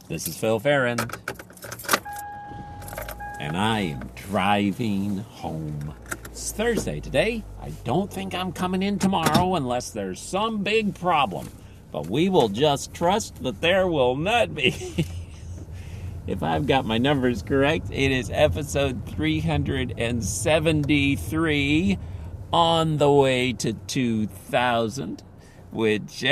This is Phil Ferrand, and I am driving home. It's Thursday today. I don't think I'm coming in tomorrow unless there's some big problem, but we will just trust that there will not be. If I've got my numbers correct, it is episode 373 on the way to 2000, which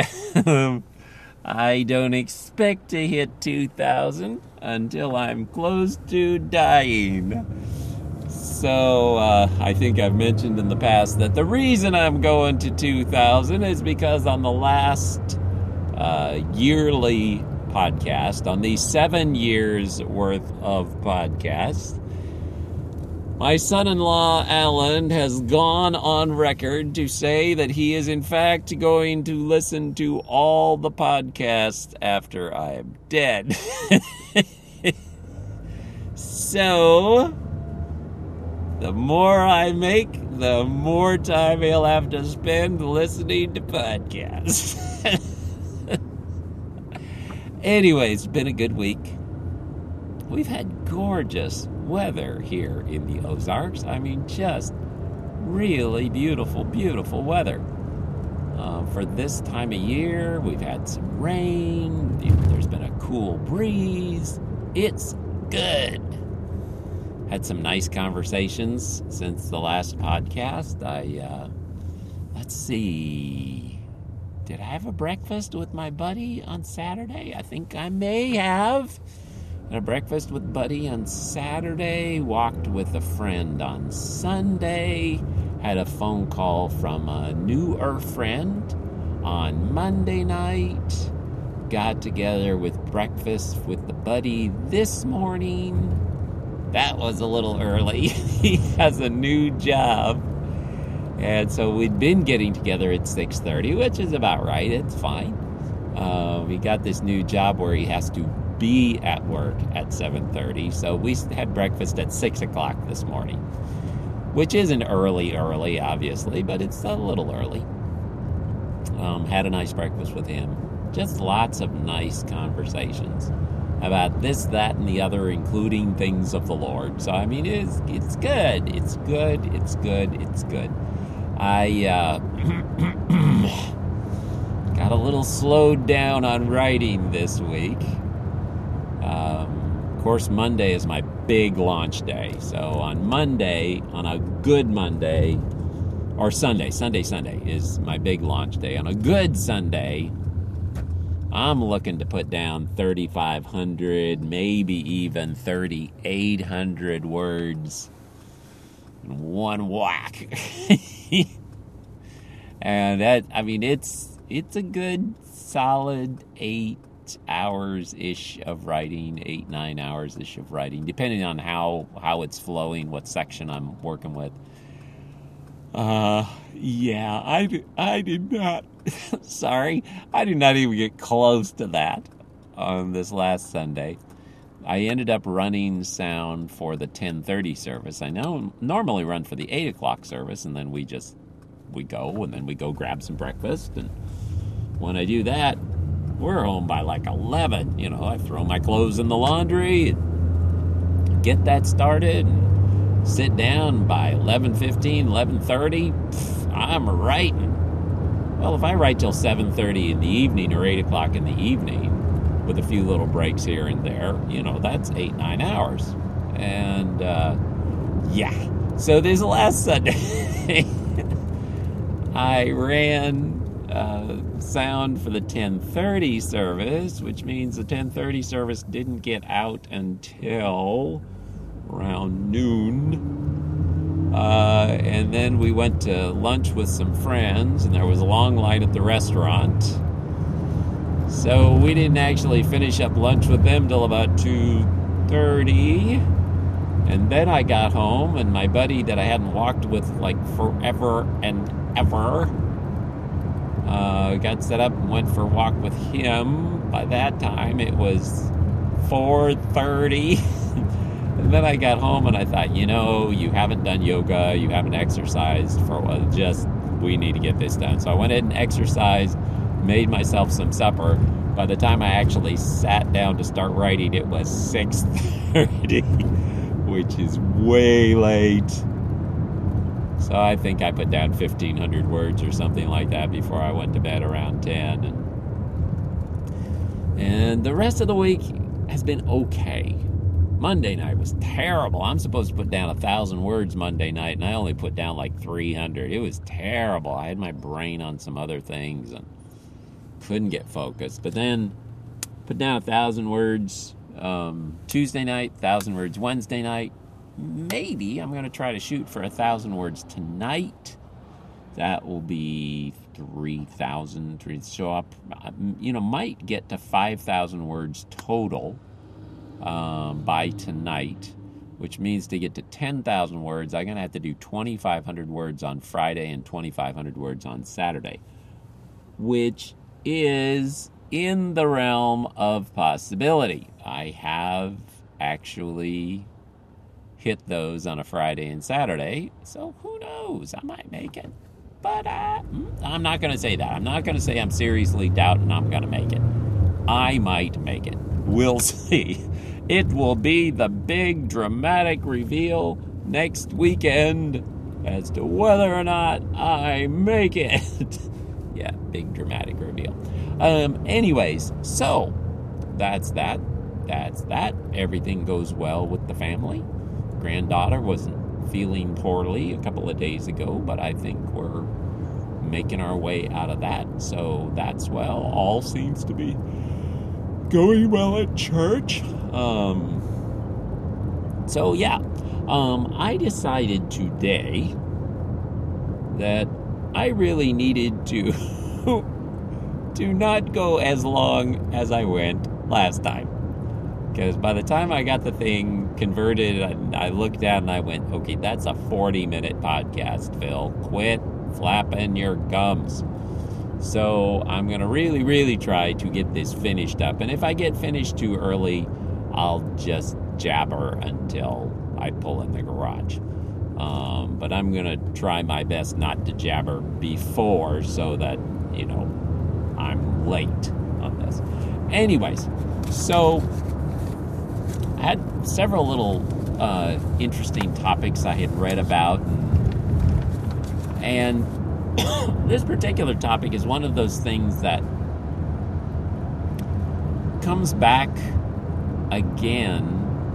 I don't expect to hit 2,000 until I'm close to dying. So, I think I've mentioned in the past that the reason I'm going to 2,000 is because on the last yearly podcast, on these 7 years worth of podcasts, my son-in-law, Alan, has gone on record to say that he is, in fact, going to listen to all the podcasts after I am dead. So, the more I make, the more time he'll have to spend listening to podcasts. Anyway, it's been a good week. We've had gorgeous weather here in the Ozarks. I mean, just really beautiful, beautiful weather. For this time of year, we've had some rain. There's been a cool breeze. It's good. Had some nice conversations since the last podcast. Let's see. Did I have a breakfast with my buddy on Saturday? I think I may have. Had a breakfast with Buddy on Saturday, walked with a friend on Sunday, had a phone call from a newer friend on Monday night, got together with breakfast with the Buddy this morning. That was a little early. He has a new job, and so we'd been getting together at 6:30, which is about right. It's fine. He got this new job where he has to be at work at 7:30, so we had breakfast at 6 o'clock this morning, which isn't early, obviously, but it's a little early. Had a nice breakfast with him. Just lots of nice conversations about this, that, and the other, including things of the Lord. So, I mean, it's good. It's good. It's good. It's good. I got a little slowed down on writing this week. Of course, Monday is my big launch day. So on Monday, on a good Monday, or Sunday is my big launch day. On a good Sunday, I'm looking to put down 3,500, maybe even 3,800 words in one whack. And that, I mean, it's a good solid 8 hours-ish of writing, 8-9 hours-ish of writing, depending on how it's flowing, what section I'm working with. Yeah, I did not, sorry, I did not even get close to that on this last Sunday. I ended up running sound for the 10:30 service. I normally run for the 8 o'clock service, and then we go grab some breakfast, and when I do that, we're home by like 11. You know, I throw my clothes in the laundry, and get that started, and sit down by 11:15, 11:30. I'm writing. Well, if I write till 7:30 in the evening or 8 o'clock in the evening, with a few little breaks here and there, you know, that's 8-9 hours. And, yeah. So this last Sunday, I ran sound for the 10:30 service, which means the 10:30 service didn't get out until around noon. And then we went to lunch with some friends, and there was a long line at the restaurant. So we didn't actually finish up lunch with them till about 2:30. And then I got home, and my buddy that I hadn't walked with like forever and ever got set up and went for a walk with him. By that time, it was 4:30. And then I got home and I thought, you know, you haven't done yoga, you haven't exercised for a while, we need to get this done. So I went in and exercised, made myself some supper, By the time I actually sat down to start writing, it was 6:30, which is way late. So I think I put down 1,500 words or something like that before I went to bed around 10. And the rest of the week has been okay. Monday night was terrible. I'm supposed to put down 1,000 words Monday night, and I only put down like 300. It was terrible. I had my brain on some other things and couldn't get focused. But then put down 1,000 words Tuesday night, 1,000 words Wednesday night. Maybe I'm going to try to shoot for 1,000 words tonight. That will be 3,000. So up, might get to 5,000 words total by tonight, which means to get to 10,000 words, I'm going to have to do 2,500 words on Friday and 2,500 words on Saturday, which is in the realm of possibility. I have actually hit those on a Friday and Saturday, so who knows? I might make it. But I'm not going to say that. I'm not going to say I'm seriously doubting I'm going to make it. I might make it. We'll see. It will be the big dramatic reveal next weekend as to whether or not I make it. Yeah, big dramatic reveal. Anyways, so that's that. Everything goes well with the family. Granddaughter wasn't feeling poorly a couple of days ago, but I think we're making our way out of that. So that's well. All seems to be going well at church. I decided today that I really needed to not go as long as I went last time. Because by the time I got the thing converted, I looked at it and I went, okay, that's a 40-minute podcast, Phil. Quit flapping your gums. So I'm going to really, really try to get this finished up. And if I get finished too early, I'll just jabber until I pull in the garage. But I'm going to try my best not to jabber before so that, I'm late on this. Anyways, so I had several little interesting topics I had read about. And this particular topic is one of those things that comes back again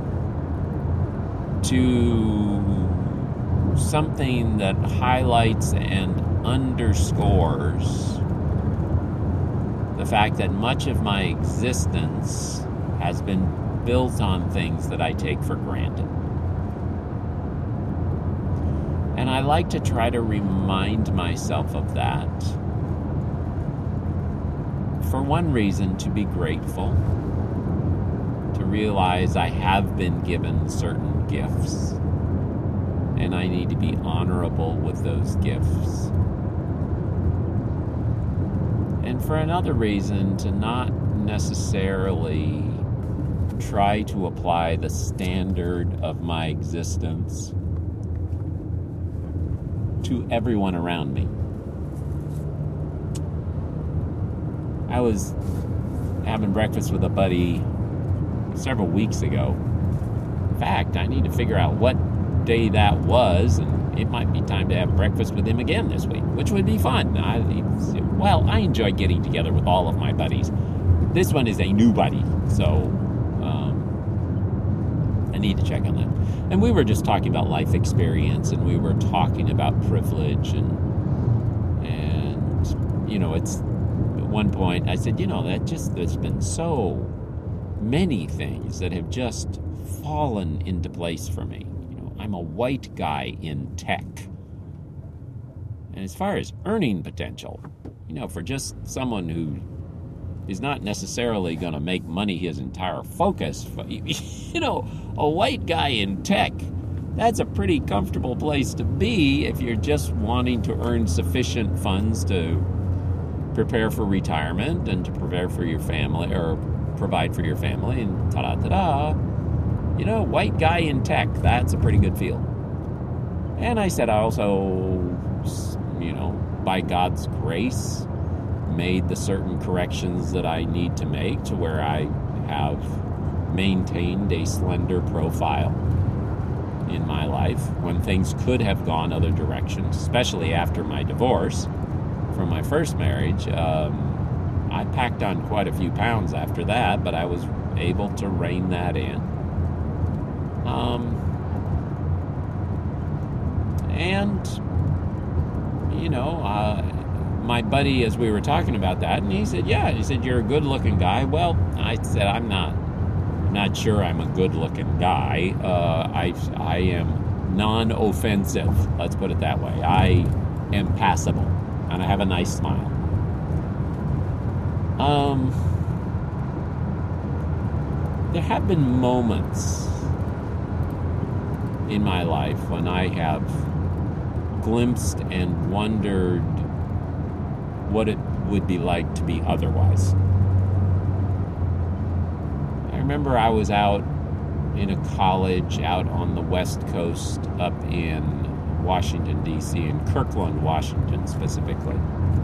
to something that highlights and underscores the fact that much of my existence has been built on things that I take for granted. And I like to try to remind myself of that. For one reason, to be grateful, to realize I have been given certain gifts, and I need to be honorable with those gifts. And for another reason, to not necessarily try to apply the standard of my existence to everyone around me. I was having breakfast with a buddy several weeks ago. In fact, I need to figure out what day that was, and it might be time to have breakfast with him again this week, which would be fun. I enjoy getting together with all of my buddies. This one is a new buddy, so I need to check on that. And we were just talking about life experience, and we were talking about privilege, and it's at one point I said, there's been so many things that have just fallen into place for me. I'm a white guy in tech. And as far as earning potential, for just someone who is not necessarily going to make money his entire focus, a white guy in tech, that's a pretty comfortable place to be if you're just wanting to earn sufficient funds to prepare for retirement and to prepare for your family or provide for your family, and ta-da-ta-da. White guy in tech, that's a pretty good field. And I said I also, by God's grace, made the certain corrections that I need to make to where I have maintained a slender profile in my life when things could have gone other directions, especially after my divorce from my first marriage. I packed on quite a few pounds after that, but I was able to rein that in. My buddy, as we were talking about that, and he said, you're a good-looking guy. Well, I said, I'm not sure I'm a good-looking guy. I am non-offensive, let's put it that way. I am passable, and I have a nice smile. There have been moments in my life when I have glimpsed and wondered what it would be like to be otherwise. I remember I was out in a college out on the West Coast up in Washington, D.C., in Kirkland, Washington specifically.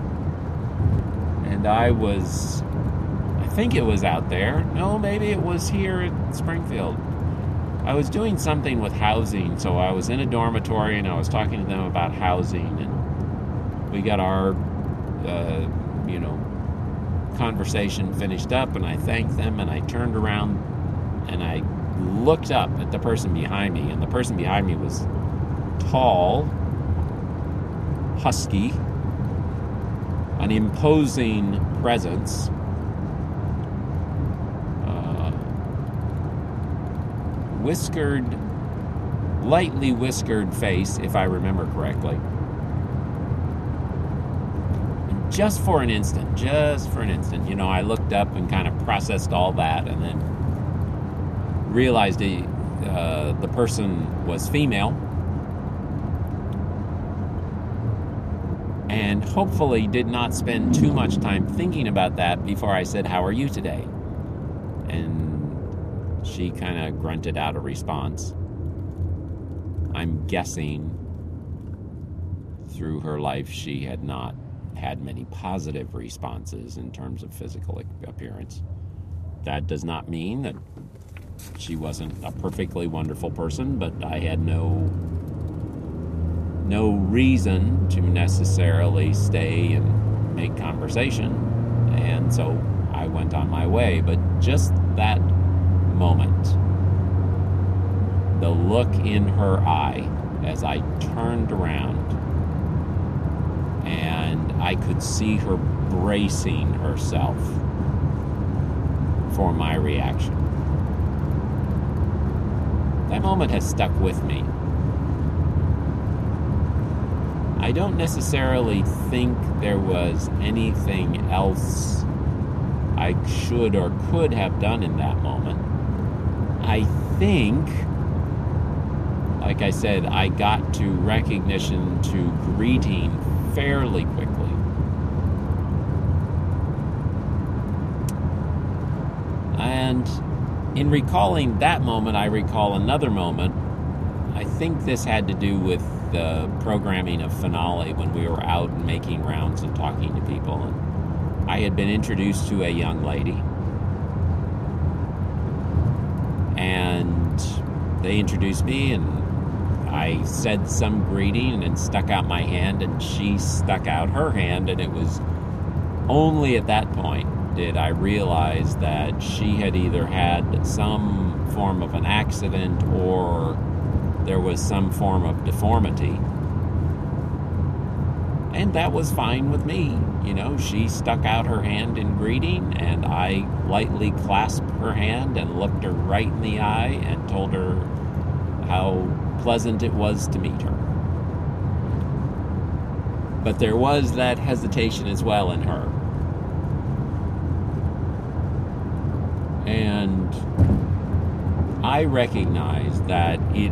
And I think it was out there. No, maybe it was here in Springfield. I was doing something with housing, so I was in a dormitory and I was talking to them about housing, and we got our conversation finished up, and I thanked them, and I turned around and I looked up at the person behind me, and the person behind me was tall, husky, an imposing presence, lightly whiskered face, if I remember correctly. And just for an instant, I looked up and kind of processed all that, and then realized the person was female, and hopefully did not spend too much time thinking about that before I said, "How are you today?" And she kind of grunted out a response. I'm guessing through her life she had not had many positive responses in terms of physical appearance. That does not mean that she wasn't a perfectly wonderful person, but I had no reason to necessarily stay and make conversation, and so I went on my way. But just that moment, the look in her eye as I turned around, and I could see her bracing herself for my reaction. That moment has stuck with me. I don't necessarily think there was anything else I should or could have done in that moment. I think, like I said, I got to recognition, to greeting fairly quickly. And in recalling that moment, I recall another moment. I think this had to do with the programming of Finale when we were out and making rounds and talking to people. And I had been introduced to a young lady, and they introduced me, and I said some greeting and stuck out my hand, and she stuck out her hand, and it was only at that point did I realize that she had either had some form of an accident or there was some form of deformity. And that was fine with me. She stuck out her hand in greeting, and I lightly clasped her hand and looked her right in the eye and told her how pleasant it was to meet her. But there was that hesitation as well in her. And I recognize that it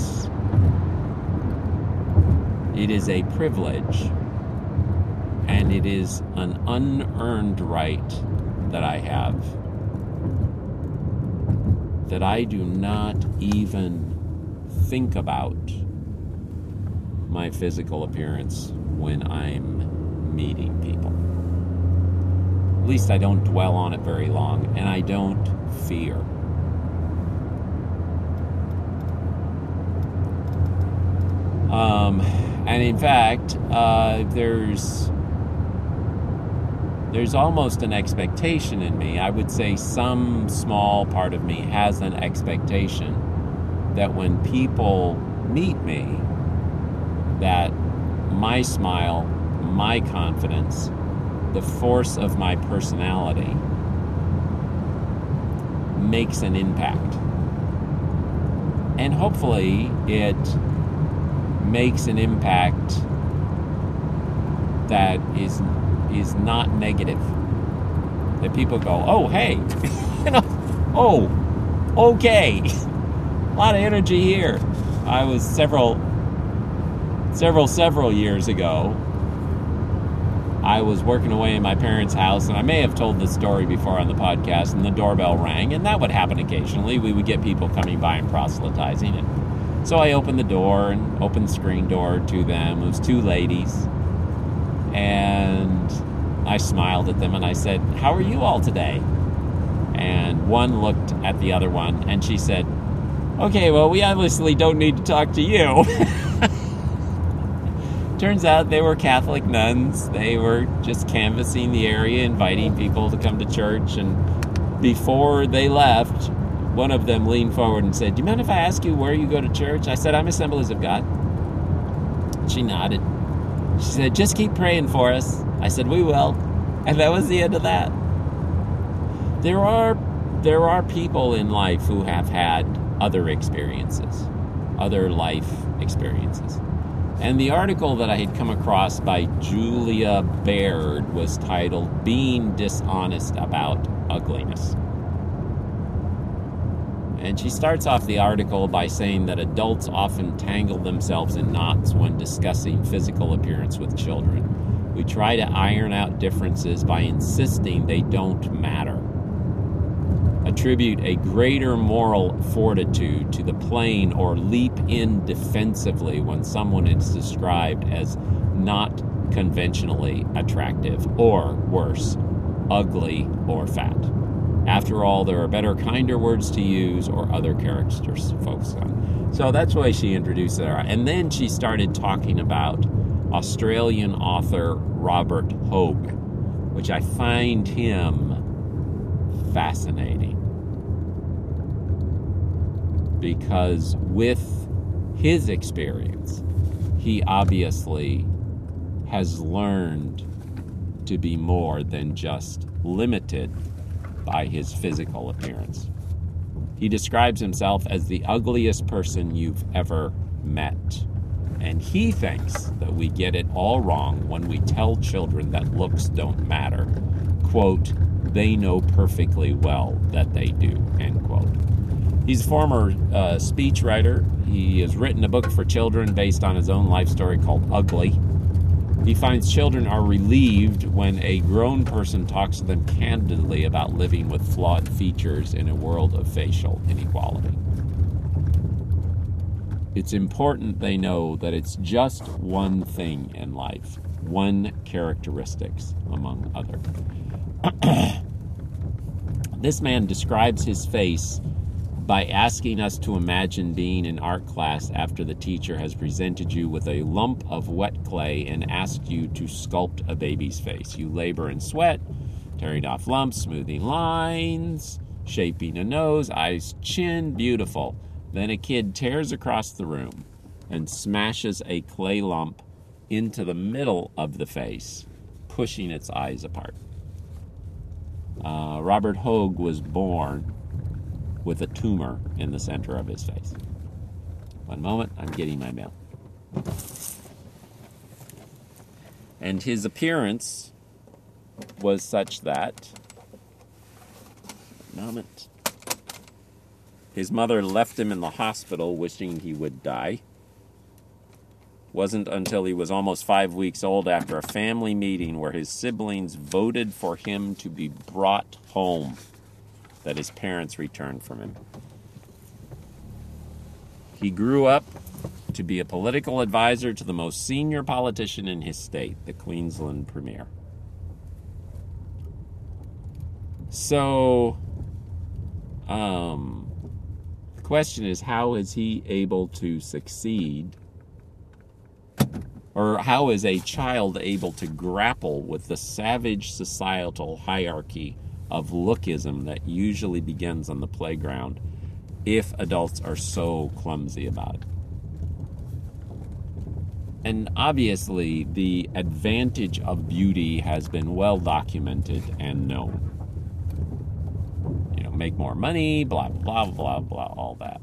is a privilege, and it is an unearned right that I have, that I do not even think about my physical appearance when I'm meeting people. least I don't dwell on it very long, and I don't fear. And in fact, there's almost an expectation in me. I would say some small part of me has an expectation that when people meet me, that my smile, my confidence, the force of my personality makes an impact. And hopefully it makes an impact that is not negative. That people go, oh, hey, oh, okay. A lot of energy here. I was several years ago, I was working away in my parents' house, and I may have told this story before on the podcast, and the doorbell rang, and that would happen occasionally. We would get people coming by and proselytizing, and so I opened the door and opened the screen door to them. It was two ladies, and I smiled at them and I said, how are you all today? And one looked at the other one and she said, okay, well, we obviously don't need to talk to you. Turns out they were Catholic nuns. They were just canvassing the area, inviting people to come to church. And before they left, one of them leaned forward and said, do you mind if I ask you where you go to church? I said, I'm Assemblies of God. She nodded. She said, just keep praying for us. I said, we will. And that was the end of that. There are people in life who have had other experiences, other life experiences. And the article that I had come across by Julia Baird was titled, Being Dishonest About Ugliness. And she starts off the article by saying that adults often tangle themselves in knots when discussing physical appearance with children. We try to iron out differences by insisting they don't matter. Attribute a greater moral fortitude to the plain or leap in defensively when someone is described as not conventionally attractive, or worse, ugly or fat. After all, there are better, kinder words to use or other characters to focus on. So that's why she introduced her. And then she started talking about Australian author Robert Hogue, which I find him fascinating. Because with his experience, he obviously has learned to be more than just limited by his physical appearance. He describes himself as the ugliest person you've ever met. And he thinks that we get it all wrong when we tell children that looks don't matter. Quote, they know perfectly well that they do, end quote. He's a former speechwriter. He has written a book for children based on his own life story called Ugly. He finds children are relieved when a grown person talks to them candidly about living with flawed features in a world of facial inequality. It's important they know that it's just one thing in life, one characteristics among others. This man describes his face by asking us to imagine being in art class after the teacher has presented you with a lump of wet clay and asked you to sculpt a baby's face. You labor and sweat, tearing off lumps, smoothing lines, shaping a nose, eyes, chin, beautiful. Then a kid tears across the room and smashes a clay lump into the middle of the face, pushing its eyes apart. Robert Hogue was born with a tumor in the center of his face. One moment, I'm getting my mail. And his appearance was such that, moment, his mother left him in the hospital wishing he would die. Wasn't until he was almost 5 weeks old after a family meeting where his siblings voted for him to be brought home that his parents returned from him. He grew up to be a political advisor to the most senior politician in his state, the Queensland Premier. So, the question is, how is he able to succeed? Or how is a child able to grapple with the savage societal hierarchy of lookism that usually begins on the playground if adults are so clumsy about it? And obviously, the advantage of beauty has been well documented and known. Make more money, blah, blah, blah, blah, all that.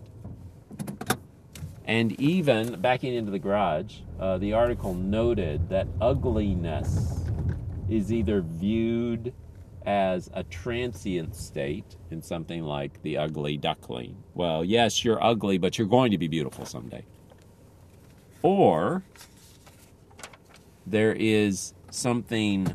And even, backing into the garage, the article noted that ugliness is either viewed as a transient state in something like The Ugly Duckling. Well, yes, you're ugly, but you're going to be beautiful someday. Or there is something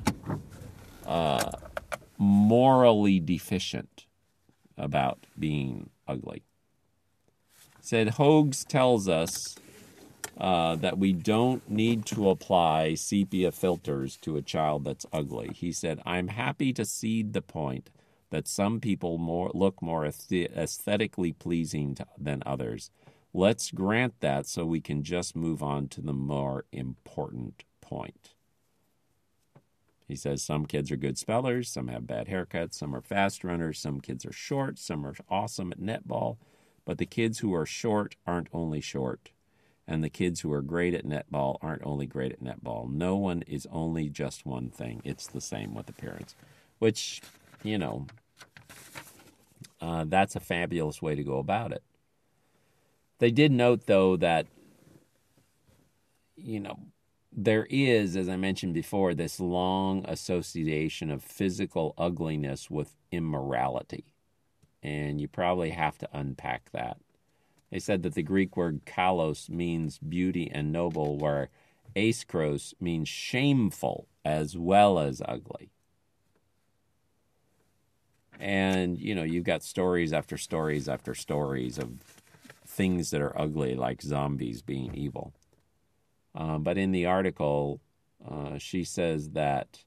morally deficient about being ugly. Said Hoag's tells us that we don't need to apply sepia filters to a child that's ugly. He said, I'm happy to cede the point that some people look more aesthetically pleasing than others. Let's grant that so we can just move on to the more important point. He says some kids are good spellers, some have bad haircuts, some are fast runners, some kids are short, some are awesome at netball. But the kids who are short aren't only short, and the kids who are great at netball aren't only great at netball. No one is only just one thing. It's the same with appearance, which, that's a fabulous way to go about it. They did note, though, that, there is, as I mentioned before, this long association of physical ugliness with immorality. And you probably have to unpack that. They said that the Greek word kalos means beauty and noble, where askros means shameful as well as ugly. And, you've got stories after stories after stories of things that are ugly, like zombies being evil. But in the article, she says that,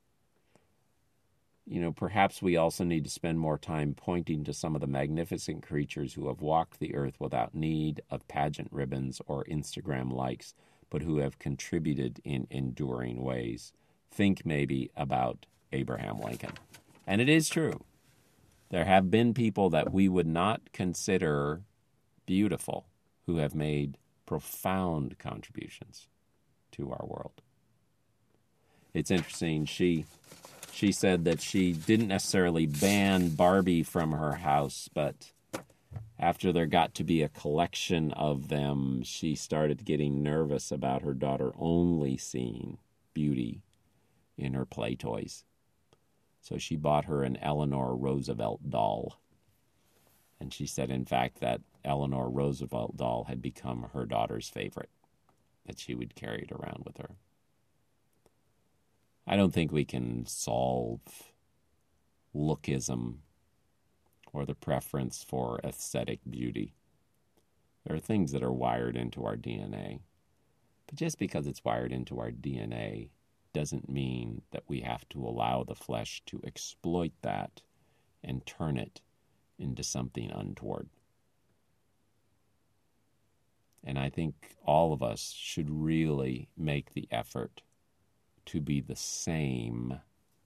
perhaps we also need to spend more time pointing to some of the magnificent creatures who have walked the earth without need of pageant ribbons or Instagram likes, but who have contributed in enduring ways. Think maybe about Abraham Lincoln. And it is true. There have been people that we would not consider beautiful who have made profound contributions to our world. It's interesting. She said that she didn't necessarily ban Barbie from her house, but after there got to be a collection of them, she started getting nervous about her daughter only seeing beauty in her play toys. So she bought her an Eleanor Roosevelt doll. And she said, in fact, that Eleanor Roosevelt doll had become her daughter's favorite, that she would carry it around with her. I don't think we can solve lookism or the preference for aesthetic beauty. There are things that are wired into our DNA. But just because it's wired into our DNA doesn't mean that we have to allow the flesh to exploit that and turn it into something untoward. And I think all of us should really make the effort to be the same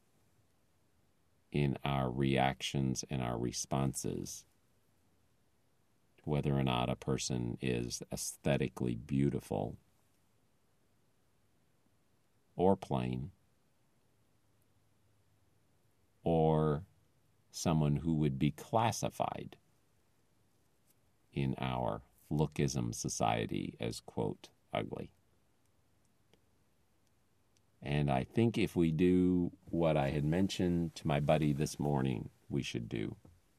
in our reactions and our responses to whether or not a person is aesthetically beautiful or plain, or someone who would be classified in our lookism society as, quote, ugly. And I think if we do what I had mentioned to my buddy this morning we should do,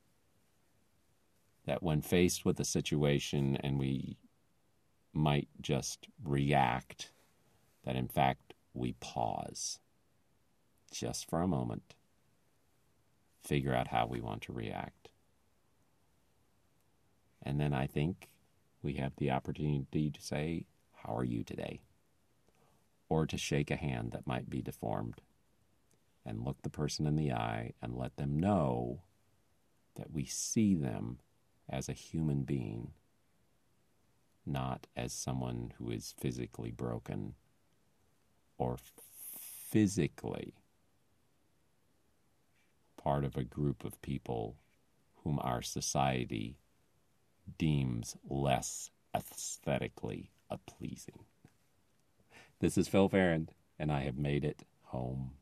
that when faced with a situation and we might just react, that in fact we pause just for a moment, figure out how we want to react. And then I think we have the opportunity to say, how are you today? Or to shake a hand that might be deformed and look the person in the eye and let them know that we see them as a human being, not as someone who is physically broken or physically part of a group of people whom our society deems less aesthetically pleasing. This is Phil Farron, and I have made it home.